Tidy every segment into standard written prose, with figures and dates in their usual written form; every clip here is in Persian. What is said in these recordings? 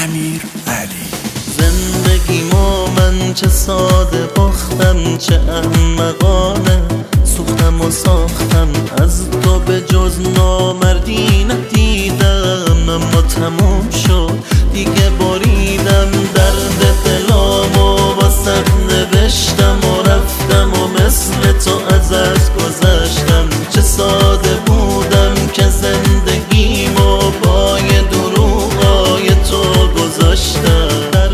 امیرعلی. زندگیمو من چه ساده باختم، چه احمقانه سوختم و ساختم. از تو به جز نامردی ندیدم، اما تموم شد دیگه بریدم. درد دلامو واسه نوشتم و رفتم و مثل تو ازت گذشتم. چه ساده بودم که زندگیمو پای دروغای تو گذاشتم.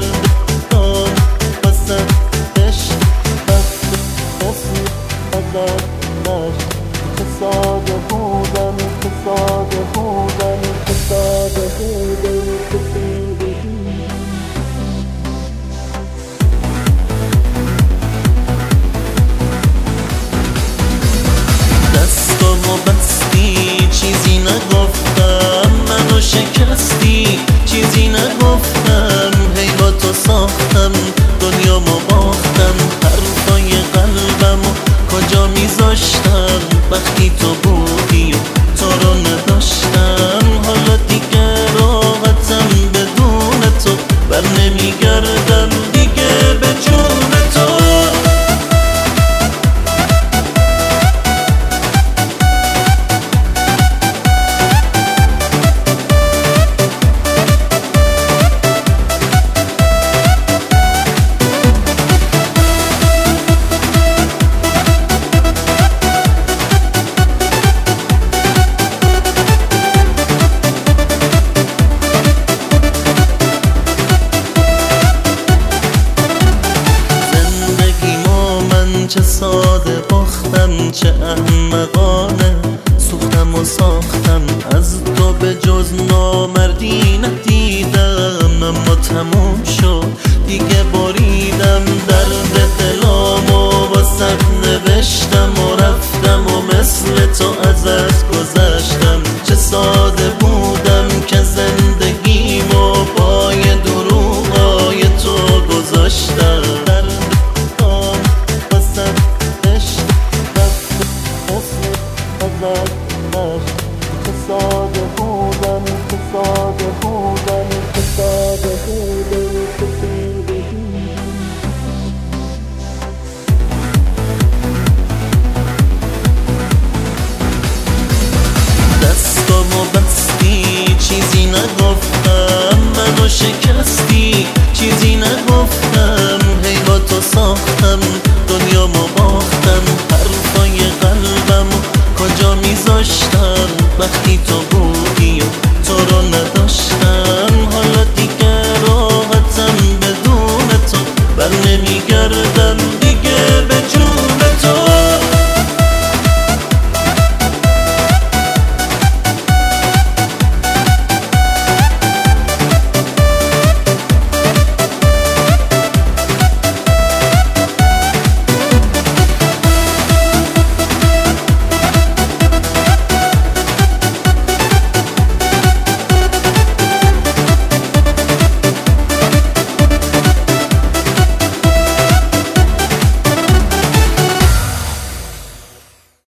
چه ساده بودم، چه ساده بودم، چه ساده بودم، چه ساده بودم. دستامو بستی چیزی نگفتم، منو شکستی چیزی نگفتم. هی با تو ساختم دنیامو باختم، حرفای قلبمو کجا میذاشتم وقتی تو بودی و تو رو نداشتم. حالا دیگه راحتم بدون تو، بر نمیگردم دیگه به جون تو. چه ساده باختم، چه احمقانه سوختم و ساختم. از تو به جز نامردی ندیدم، اما تموم شد دیگه بریدم. درد دلامو واسه نوشتم و رفتم و مثل تو ازت گذشتم. چه ساده بودم که زندگیمو پای دروغای تو گذاشتم. چه ساده بودم، چه ساده بودم، چه ساده بودم، چه ساده بودم. دستامو بستی چیزی نگفتم، منو شکستی